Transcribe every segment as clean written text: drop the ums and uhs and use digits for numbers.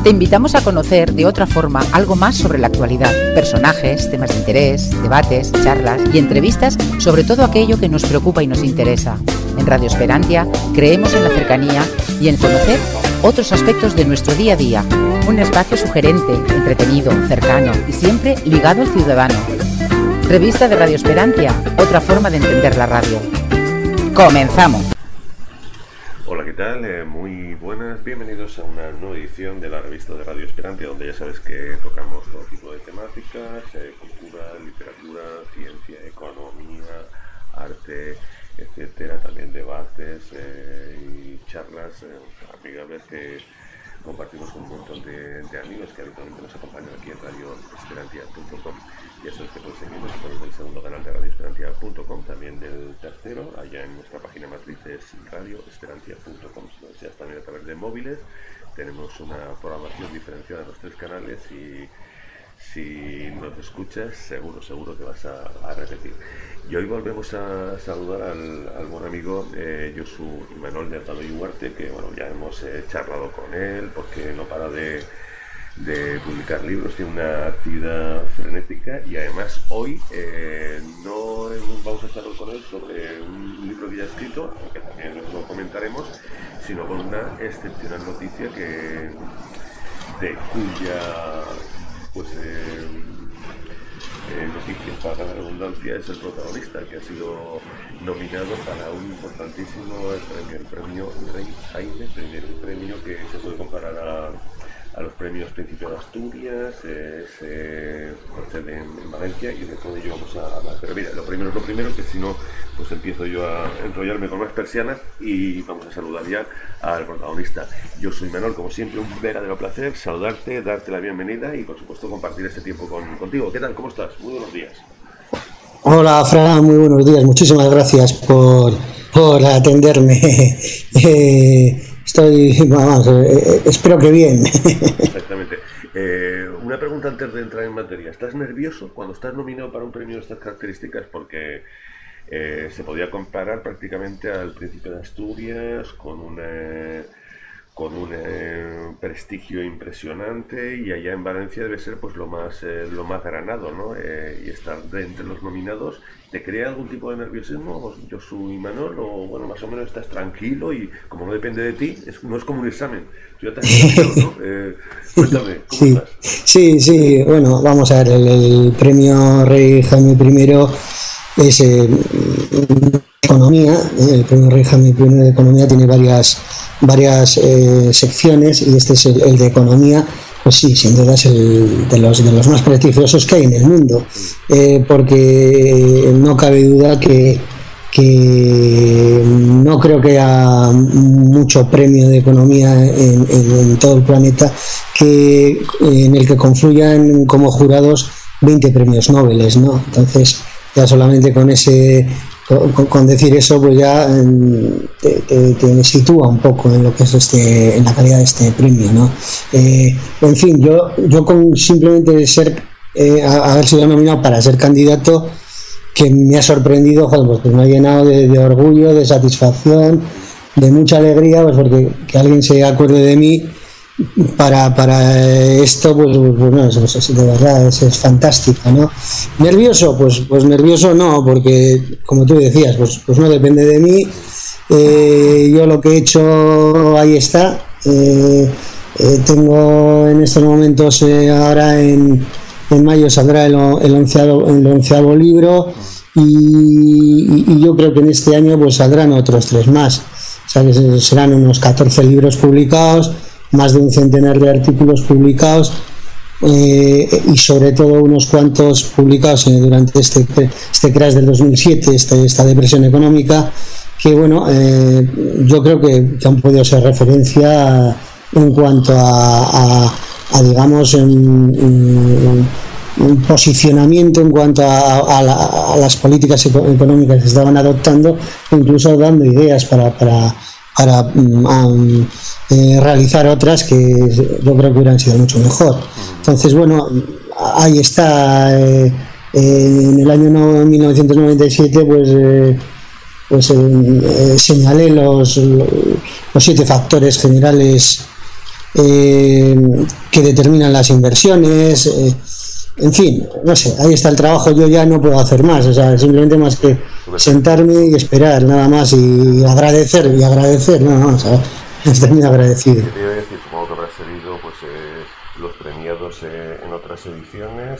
Te invitamos a conocer de otra forma algo más sobre la actualidad, personajes, temas de interés, debates, charlas y entrevistas sobre todo aquello que nos preocupa y nos interesa. En Radio Esperantia creemos en la cercanía y en conocer otros aspectos de nuestro día a día. Un espacio sugerente, entretenido, cercano y siempre ligado al ciudadano. Revista de Radio Esperantia, otra forma de entender la radio. ¡Comenzamos! Hola, ¿qué tal? Muy buenas, bienvenidos a una nueva edición de la revista de Radio Esperantia, donde ya sabes que tocamos todo tipo de temáticas, cultura, literatura, ciencia, economía, arte, etcétera, también debates y charlas amigables que compartimos con un montón de amigos que habitualmente nos acompañan aquí en radioesperantia.com. Ya sabes que puedes seguirnos a través del segundo canal de radioesperantia.com, también del tercero, allá en nuestra página matriz es radioesperantia.com. Si lo deseas también a través de móviles, tenemos una programación diferenciada en los tres canales y si nos escuchas, seguro que vas a repetir. Y hoy volvemos a saludar al buen amigo Josu Imanol de Altado y Huarte, que bueno, ya hemos charlado con él porque no para de publicar libros, tiene una actividad frenética y además hoy no vamos a charlar con él sobre un libro que ya ha escrito, aunque también lo comentaremos, sino con una excepcional noticia de cuya noticia, para la redundancia, es el protagonista, que ha sido nominado para un importantísimo premio, el premio Rey Jaime, un premio que se puede comparar a los premios Príncipe de Asturias, con sede en Valencia, y de todo ello vamos a hablar. Pero mira, lo primero, que si no, pues empiezo yo a enrollarme con más persianas y vamos a saludar ya al protagonista. Yo soy Manuel, como siempre, un verdadero placer saludarte, darte la bienvenida y por supuesto compartir este tiempo contigo. ¿Qué tal? ¿Cómo estás? Muy buenos días. Hola, Fran, muy buenos días. Muchísimas gracias por atenderme. Espero que bien. Exactamente. Una pregunta antes de entrar en materia. ¿Estás nervioso cuando estás nominado para un premio de estas características? Porque se podía comparar prácticamente al Príncipe de Asturias con un prestigio impresionante, y allá en Valencia debe ser pues lo más granado, ¿no? Y estar entre los nominados, ¿te crea algún tipo de nerviosismo, Josu Imanol, o bueno, más o menos estás tranquilo y como no depende de ti, no es como un examen? Tú ya te has nominado, ¿no? Cuéntame, ¿cómo estás? Sí, bueno, vamos a ver, el premio Rey Jaime I es economía, el premio Rey Jaime I de economía tiene varias secciones, y este es el de economía. Pues sí, sin duda es de los más prestigiosos que hay en el mundo, porque no cabe duda que no creo que haya mucho premio de economía en todo el planeta en el que confluyan como jurados 20 premios Nobel, ¿no? Entonces ya solamente con decir eso, pues ya te sitúa un poco en lo que es en la calidad de este premio, ¿no? En fin, yo con simplemente haber sido nominado para ser candidato, que me ha sorprendido, joder, pues me ha llenado de orgullo, de satisfacción, de mucha alegría, pues porque que alguien se acuerde de mí para esto, pues no, de verdad es fantástico, ¿no? ¿Nervioso? Pues nervioso no, porque como tú decías, pues no depende de mí. Yo lo que he hecho, ahí está. Tengo en estos momentos, ahora en mayo saldrá el 11º libro, y yo creo que en este año pues saldrán otros 3 más. O sea, que serán unos 14 libros publicados, más de un centenar de artículos publicados, y sobre todo unos cuantos publicados durante este crash del 2007, esta depresión económica, que bueno, yo creo que han podido ser referencia en cuanto a digamos, un posicionamiento en cuanto a las políticas económicas que se estaban adoptando, incluso dando ideas para realizar otras que yo creo que hubieran sido mucho mejor. Entonces, bueno, ahí está. En el año 1997 señalé los 7 factores generales que determinan las inversiones, en fin, no sé, ahí está el trabajo. Yo ya no puedo hacer más, o sea, simplemente más que sentarme y esperar, nada más, y agradecer, nada más, ¿sabes? Estoy muy agradecido. Te iba a decir, supongo que habrás seguido pues, los premiados en otras ediciones,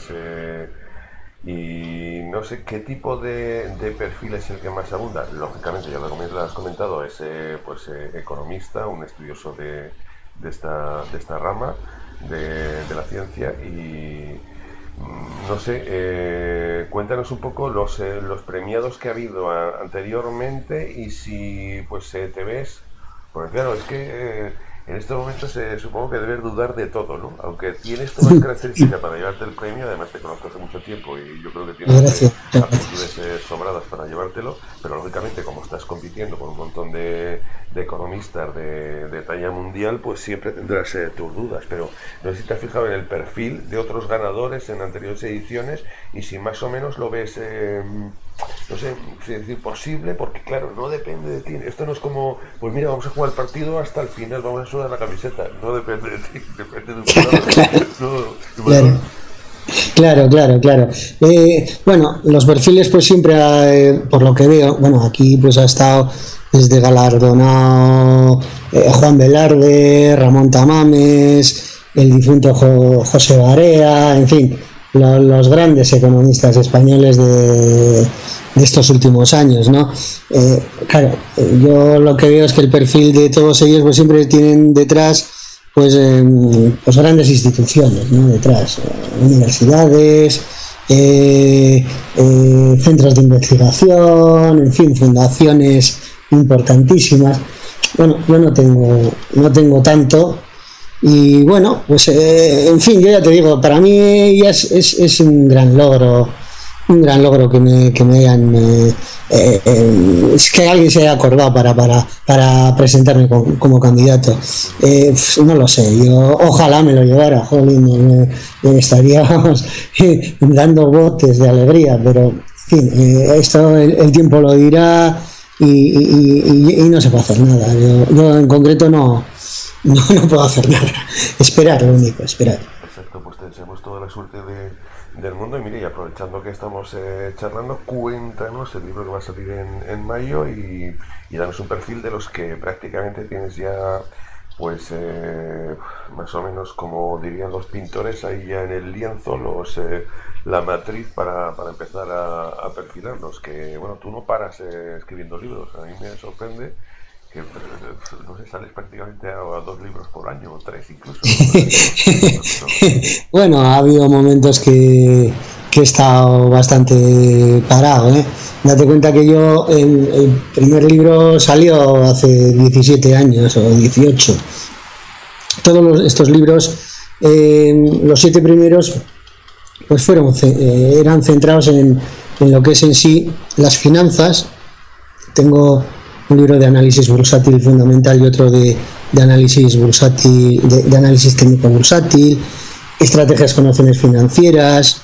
y no sé qué tipo de perfil es el que más abunda. Lógicamente, ya lo has comentado, es economista, un estudioso de esta rama de la ciencia, y no sé, cuéntanos un poco los premiados que ha habido anteriormente, y si pues te ves, porque claro, es que en estos momentos supongo que debes dudar de todo, ¿no? Aunque tienes todas las características para llevarte el premio, además te conozco hace mucho tiempo y yo creo que tienes aptitudes sobradas para llevártelo, pero lógicamente como estás compitiendo con un montón de economistas de talla mundial, pues siempre tendrás tus dudas, pero no sé si te has fijado en el perfil de otros ganadores en anteriores ediciones y si más o menos lo ves, no sé, si decir posible, porque claro, no depende de ti. Esto no es como, pues mira, vamos a jugar el partido hasta el final, vamos a sudar la camiseta. No depende de ti, depende de un jugador. Claro. Bueno, los perfiles pues siempre, por lo que veo, bueno, aquí pues ha estado desde galardonado Juan Velarde, Ramón Tamames, el difunto José Barea, en fin, los grandes economistas españoles de estos últimos años, ¿no? Claro, yo lo que veo es que el perfil de todos ellos pues siempre tienen detrás pues grandes instituciones, ¿no? Detrás, universidades, centros de investigación, en fin, fundaciones importantísimas. Bueno, yo no tengo tanto. Y bueno, pues en fin, yo ya te digo, para mí ya es un gran logro que me hayan es que alguien se haya acordado para presentarme como candidato. No lo sé, yo ojalá me lo llevara, jolín, estaríamos dando botes de alegría, pero en fin, esto el tiempo lo dirá y no se puede hacer nada. Yo en concreto no puedo hacer nada. Esperar, lo único, esperar. Exacto, pues te deseamos toda la suerte del mundo. Y mire, y aprovechando que estamos charlando, cuéntanos el libro que va a salir en mayo y danos un perfil de los que prácticamente tienes ya, pues más o menos como dirían los pintores, ahí ya en el lienzo, la matriz para empezar a perfilarlos. Que bueno, tú no paras escribiendo libros, a mí me sorprende que no sé, sales prácticamente a 2 libros por año, o 3 incluso. Bueno, ha habido momentos que he estado bastante parado, ¿eh? Date cuenta que yo, el primer libro salió hace 17 años o 18. Todos estos libros, los 7 primeros, pues eran centrados en lo que es en sí las finanzas. Tengo un libro de análisis bursátil fundamental y otro de análisis bursátil, de análisis técnico bursátil, estrategias con opciones financieras,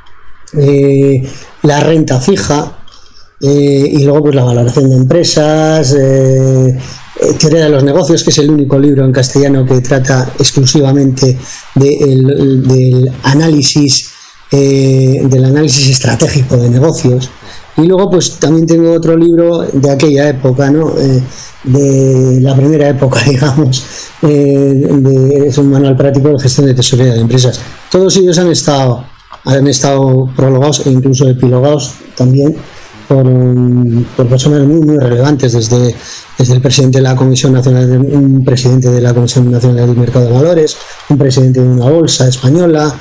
la renta fija, y luego pues la valoración de empresas, teoría de los negocios, que es el único libro en castellano que trata exclusivamente del análisis estratégico de negocios. Y luego pues también tengo otro libro de aquella época, ¿no? De la primera época, digamos, es un manual práctico de gestión de tesorería de empresas. Todos ellos han estado prologados e incluso epilogados también por personas muy muy relevantes, desde el presidente de la Comisión Nacional, un presidente de la Comisión Nacional del Mercado de Valores, un presidente de una bolsa española,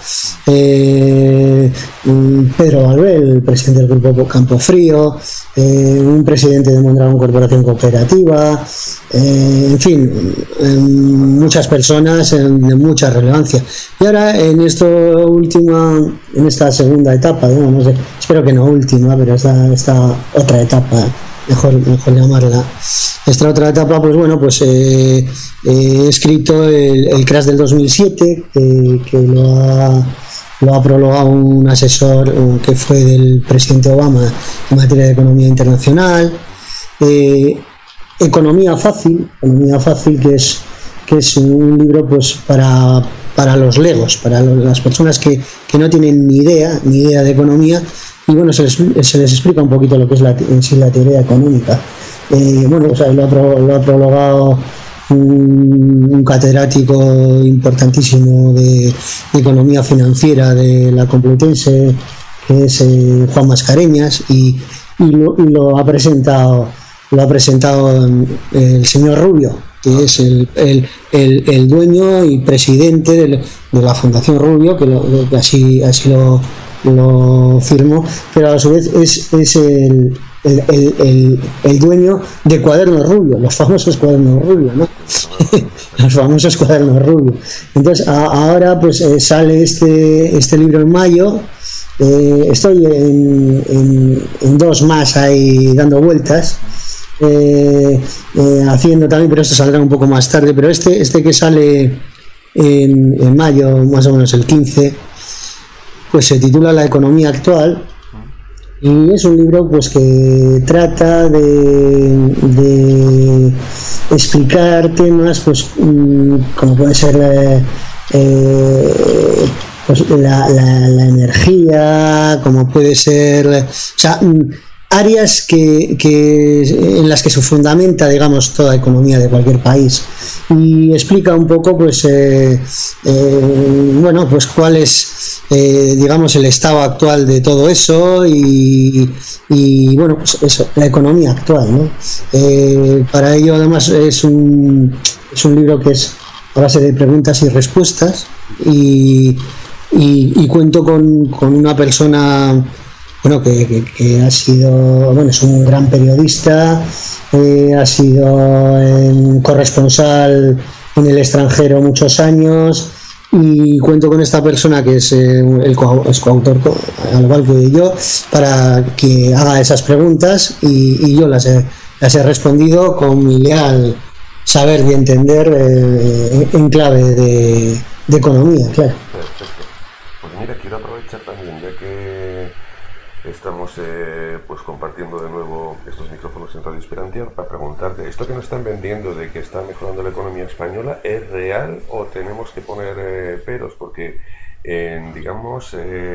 Pedro Valvel, el presidente del Grupo Campofrío, un presidente de Mondragón Corporación Cooperativa, en fin, muchas personas de mucha relevancia. Y ahora en esta segunda etapa, digamos, no sé, espero que no última, pero esta otra etapa, mejor llamarla, esta otra etapa, pues bueno, pues he escrito el crash del 2007, que lo ha prologado un asesor que fue del presidente Obama en materia de economía internacional. Economía fácil, que que es un libro pues para los legos, para las personas que no tienen ni idea de economía, y bueno, se les explica un poquito lo que es en sí la teoría económica. Bueno, o sea, lo ha prologado un catedrático importantísimo de economía financiera de la Complutense, que es Juan Mascareñas, y lo ha presentado el señor Rubio, que es el dueño y presidente de la Fundación Rubio, que así lo firmó, pero a su vez es el dueño de Cuadernos Rubio, los famosos Cuadernos Rubio, ¿no? Los famosos Cuadernos Rubio. Entonces ahora pues sale este libro en mayo. Estoy en dos más ahí dando vueltas, haciendo también, pero esto saldrá un poco más tarde. Pero este que sale en mayo, más o menos el 15, pues se titula La economía actual, y es un libro pues que trata de explicar temas pues como puede ser pues la energía, como puede ser, o sea, áreas en las que se fundamenta, digamos, toda economía de cualquier país, y explica un poco pues bueno, pues cuál es digamos el estado actual de todo eso, y bueno, pues eso, la economía actual, ¿no? Para ello además es un libro que es a base de preguntas y respuestas, y cuento con una persona, bueno, que ha sido, bueno, es un gran periodista, ha sido corresponsal en el extranjero muchos años, y cuento con esta persona que es coautor, al igual que yo, para que haga esas preguntas, y yo las he respondido con mi leal saber y entender en clave de economía, claro. Perfecto. Pues mira, quiero aprovechar también, ya que estamos pues compartiendo de nuevo estos micrófonos en Radio Esperantia, para preguntarte, ¿esto que nos están vendiendo de que está mejorando la economía española es real o tenemos que poner peros? Porque digamos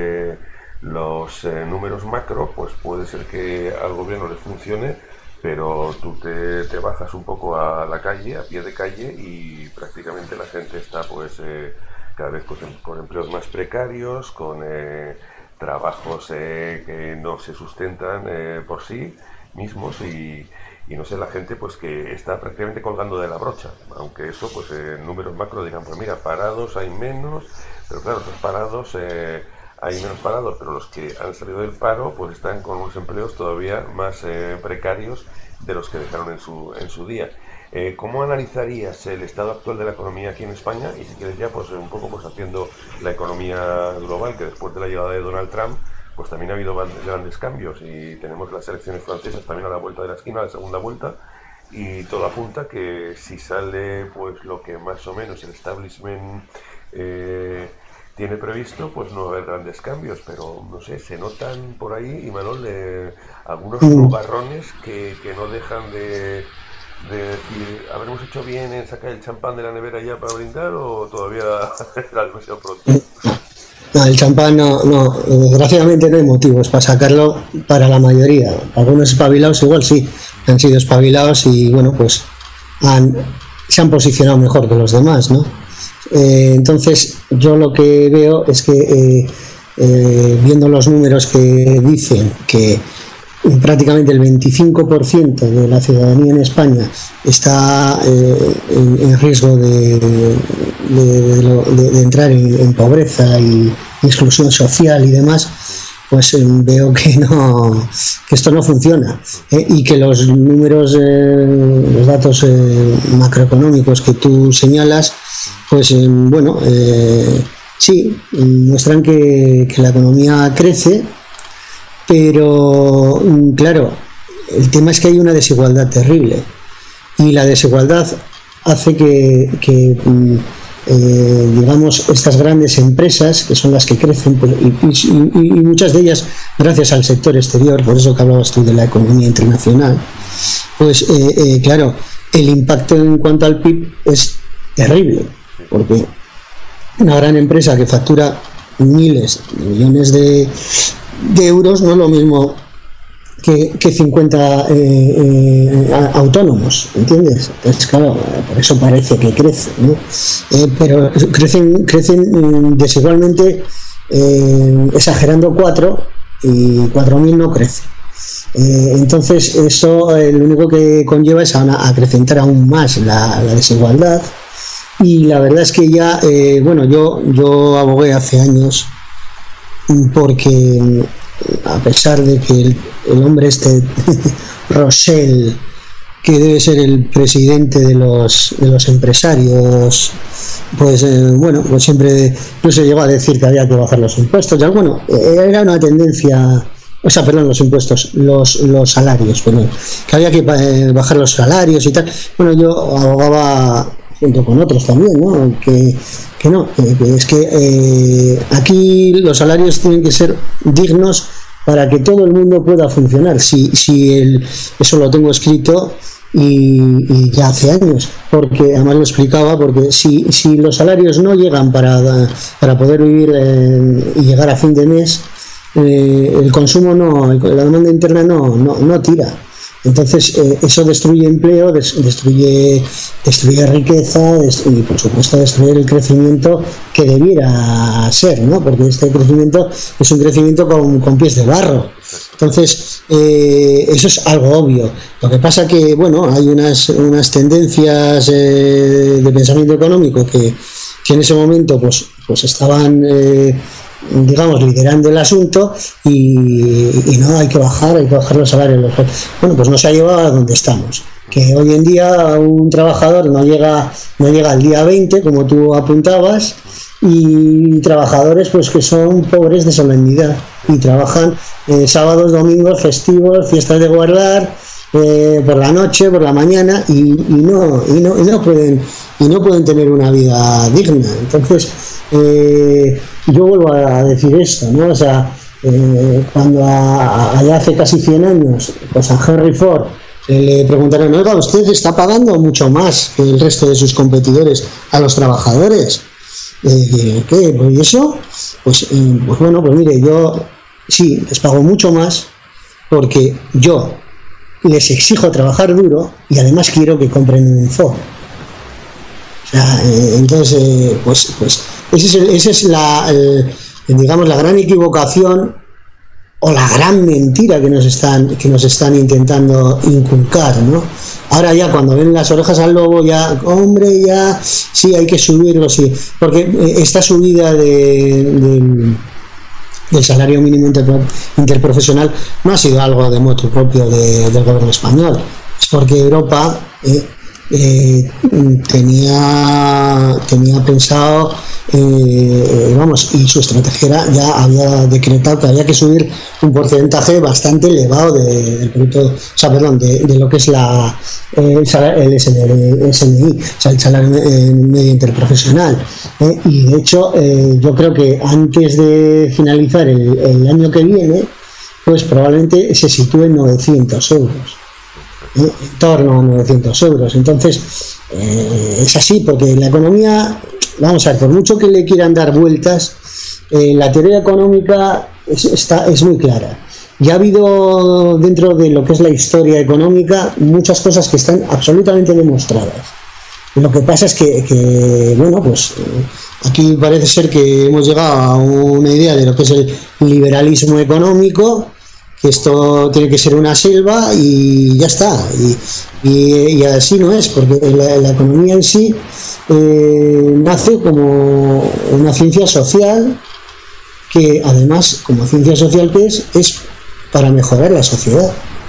los números macro, pues puede ser que al gobierno le funcione, pero tú te bajas un poco a la calle, a pie de calle, y prácticamente la gente está pues cada vez con empleos más precarios, con trabajos que no se sustentan por sí mismos, y no sé, la gente pues que está prácticamente colgando de la brocha, aunque eso pues en números macro digan, pues mira, parados hay menos, pero claro, los parados hay menos parados, pero los que han salido del paro pues están con unos empleos todavía más precarios de los que dejaron en su día. ¿Cómo analizarías el estado actual de la economía aquí en España? Y si quieres ya pues un poco pues haciendo la economía global, que después de la llegada de Donald Trump pues también ha habido grandes cambios, y tenemos las elecciones francesas también a la vuelta de la esquina, la segunda vuelta, y todo apunta que si sale pues lo que más o menos el establishment tiene previsto, pues no va a haber grandes cambios, pero no sé, se notan por ahí, y Manuel, algunos nubarrones que no dejan de decir, ¿habremos hecho bien en sacar el champán de la nevera ya para brindar, o todavía era demasiado pronto? No, el champán no, desgraciadamente no hay motivos para sacarlo para la mayoría. Algunos espabilados igual sí, han sido espabilados y bueno, pues se han posicionado mejor que los demás, ¿no? Entonces yo lo que veo es que viendo los números que dicen que prácticamente el 25% de la ciudadanía en España está en riesgo de entrar en pobreza y exclusión social y demás, pues veo que esto no funciona, y que los números, los datos macroeconómicos que tú señalas, pues bueno, sí, muestran que la economía crece, pero claro, el tema es que hay una desigualdad terrible, y la desigualdad hace que digamos, estas grandes empresas, que son las que crecen, pues, y muchas de ellas gracias al sector exterior, por eso que hablabas tú de la economía internacional, pues claro, el impacto en cuanto al PIB es terrible, porque una gran empresa que factura miles de millones de euros no es lo mismo que 50 autónomos, ¿entiendes? Entonces, claro, por eso parece que crece, ¿no? Pero crecen desigualmente, exagerando 4 y 4.000 no crece. Entonces, eso lo único que conlleva es a acrecentar aún más la desigualdad. Y la verdad es que ya, yo abogué hace años porque, a pesar de que el hombre Rosell, que debe ser el presidente de los empresarios, pues siempre incluso llegó a decir que había que bajar los impuestos. Ya, era una tendencia, los impuestos, los salarios, que había que bajar los salarios y tal. Bueno, yo abogaba junto con otros también, ¿no? Que es que aquí los salarios tienen que ser dignos para que todo el mundo pueda funcionar. Eso lo tengo escrito y ya hace años, porque además lo explicaba, porque si los salarios no llegan para poder vivir y llegar a fin de mes, el consumo la demanda interna no tira. Entonces eso destruye empleo, destruye riqueza y por supuesto destruye el crecimiento que debiera ser, ¿no? Porque este crecimiento es un crecimiento con pies de barro. Entonces eso es algo obvio. Lo que pasa que hay unas tendencias de pensamiento económico que en ese momento pues estaban liderando el asunto y no, hay que bajar los salarios. Pues no se ha llevado a donde estamos, que hoy en día un trabajador no llega al día 20, como tú apuntabas, y trabajadores pues que son pobres de solemnidad y trabajan sábados, domingos, festivos, fiestas de guardar, por la noche, por la mañana, y no pueden tener una vida digna. Entonces yo vuelvo a decir esto, ¿no? O sea, cuando allá hace casi 100 años, pues a Henry Ford le preguntaron: oiga, ¿usted está pagando mucho más que el resto de sus competidores a los trabajadores? ¿Qué? ¿Y eso? Pues mire, yo sí les pago mucho más porque yo les exijo trabajar duro y además quiero que compren un Ford. O sea, entonces, esa es la gran equivocación o la gran mentira que nos están intentando inculcar, ¿no? Ahora ya cuando ven las orejas al lobo, ya, hombre, ya sí hay que subirlo, sí, porque esta subida del salario mínimo interprofesional no ha sido algo de motu propio del gobierno español, es porque Europa tenía pensado, y su estratega ya había decretado que había que subir un porcentaje bastante elevado del producto, de lo que es el SMI, o sea, el salario medio interprofesional, y de hecho yo creo que antes de finalizar el año que viene, pues probablemente se sitúe en 900 euros. En torno a 900 euros. Entonces es así, porque la economía, vamos a ver, por mucho que le quieran dar vueltas, la teoría económica es muy clara. Ya ha habido dentro de lo que es la historia económica muchas cosas que están absolutamente demostradas. Lo que pasa es que aquí parece ser que hemos llegado a una idea de lo que es el liberalismo económico, que esto tiene que ser una selva y ya está, y así no es, porque la economía en sí nace como una ciencia social, que además, como ciencia social que es para mejorar la sociedad,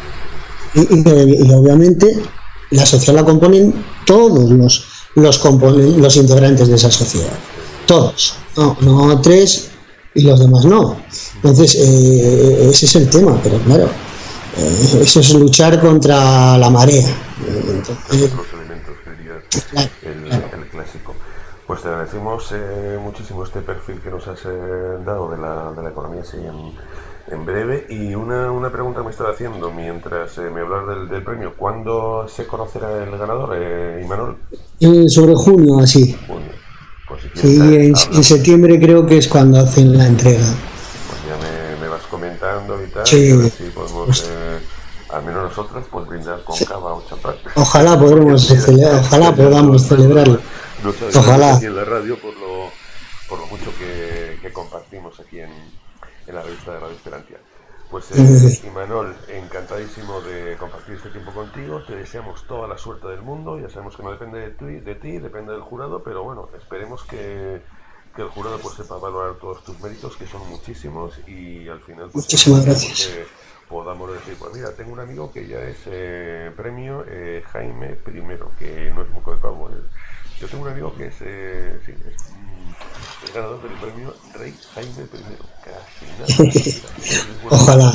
y obviamente la sociedad la componen todos los integrantes de esa sociedad, todos, no 3 y los demás no. Entonces ese es el tema, pero claro, eso es luchar contra la marea. Entonces, los elementos que dirías, el clásico. Pues te agradecemos muchísimo este perfil que nos has dado de la economía así en breve. Y una pregunta que me estaba haciendo mientras me hablabas del premio: ¿cuándo se conocerá el ganador, Imanol? Sobre junio, así. Junio. Pues si Sí, en septiembre creo que es cuando hacen la entrega. Pues ya me vas comentando y tal, Sí. y a ver si podemos, al menos nosotros, pues brindar con cava o champán. Ojalá podamos celebrarlo. Ojalá. Aquí en la radio por lo mucho que compartimos aquí en la revista de Radio Esperantia. Pues Imanol, encantadísimo de compartir este tiempo contigo. Te deseamos toda la suerte del mundo. Ya sabemos que no depende de ti, depende del jurado, pero bueno, esperemos que el jurado pues sepa valorar todos tus méritos, que son muchísimos, y al final pues, muchísimas gracias. Podamos decir, pues mira, tengo un amigo que ya es premio Jaime I, que no es Moco de Pavo. Yo tengo un amigo que es el ganador del premio Rey Jaime I. Casi nada. Ojalá.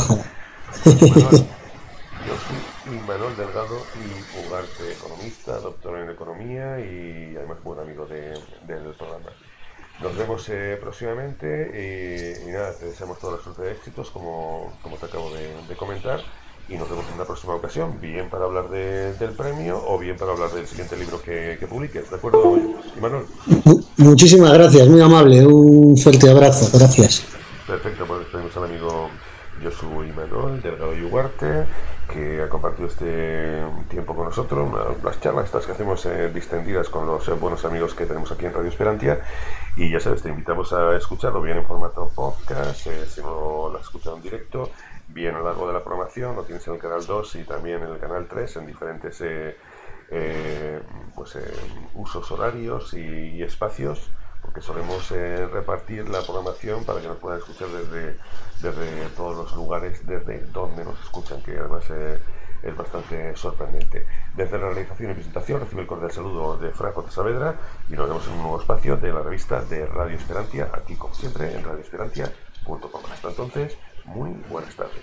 Yo soy Imanol Delgado y Ugarte, economista, doctor en economía y además buen amigo del programa. Nos vemos próximamente y nada, te deseamos toda la suerte de éxitos como te acabo de comentar, y nos vemos en una próxima ocasión, bien para hablar del premio o bien para hablar del siguiente libro que publiques. ¿De acuerdo, Imanol? Muchísimas gracias, muy amable, un fuerte abrazo, gracias. Perfecto, pues despedimos al amigo Josu Imanol Delgado y Ugarte, que ha compartido este tiempo con nosotros, las charlas estas que hacemos distendidas con los buenos amigos que tenemos aquí en Radio Esperantia. Y ya sabes, te invitamos a escucharlo bien en formato podcast, si no lo has escuchado en directo, bien a lo largo de la programación, lo tienes en el canal 2 y también en el canal 3, en diferentes usos horarios y espacios, porque solemos repartir la programación para que nos puedan escuchar desde todos los lugares, desde donde nos escuchan, que además es bastante sorprendente. Desde la realización y presentación recibe el cordial saludo de Fran J. Saavedra y nos vemos en un nuevo espacio de la revista de Radio Esperantia, aquí como siempre en radioesperantia.com. Hasta entonces, muy buenas tardes.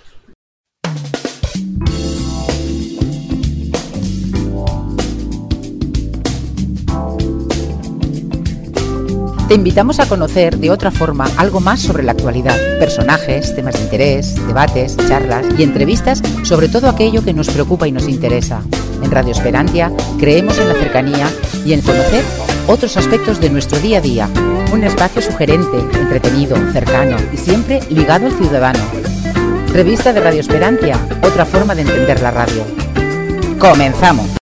Te invitamos a conocer de otra forma algo más sobre la actualidad, personajes, temas de interés, debates, charlas y entrevistas sobre todo aquello que nos preocupa y nos interesa. En Radio Esperantia creemos en la cercanía y en conocer otros aspectos de nuestro día a día. Un espacio sugerente, entretenido, cercano y siempre ligado al ciudadano. Revista de Radio Esperantia, otra forma de entender la radio. ¡Comenzamos!